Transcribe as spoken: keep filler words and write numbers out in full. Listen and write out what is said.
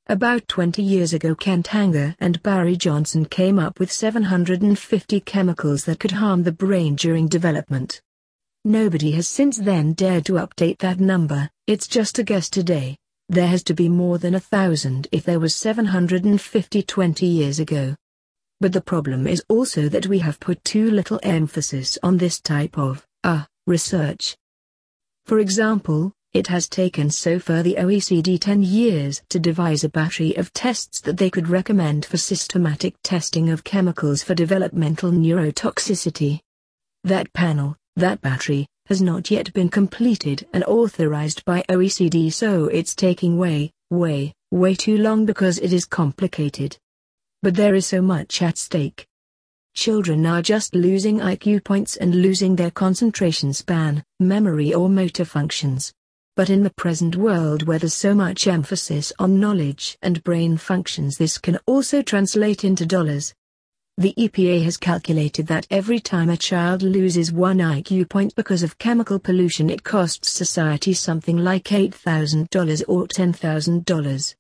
About twenty years ago, Kent Hanger and Barry Johnson came up with seven hundred fifty chemicals that could harm the brain during development. Nobody has since then dared to update that number. It's just a guess today. There has to be more than a thousand if there was seven hundred fifty twenty years ago. But the problem is also that we have put too little emphasis on this type of, uh, research. For example, it has taken so far the O E C D ten years to devise a battery of tests that they could recommend for systematic testing of chemicals for developmental neurotoxicity. That panel, that battery, has not yet been completed and authorized by O E C D, so it's taking way, way, way too long because it is complicated. But there is so much at stake. Children are just losing I Q points and losing their concentration span, memory or motor functions. But in the present world where there's so much emphasis on knowledge and brain functions, this can also translate into dollars. The E P A has calculated that every time a child loses one I Q point because of chemical pollution, it costs society something like eight thousand dollars or ten thousand dollars.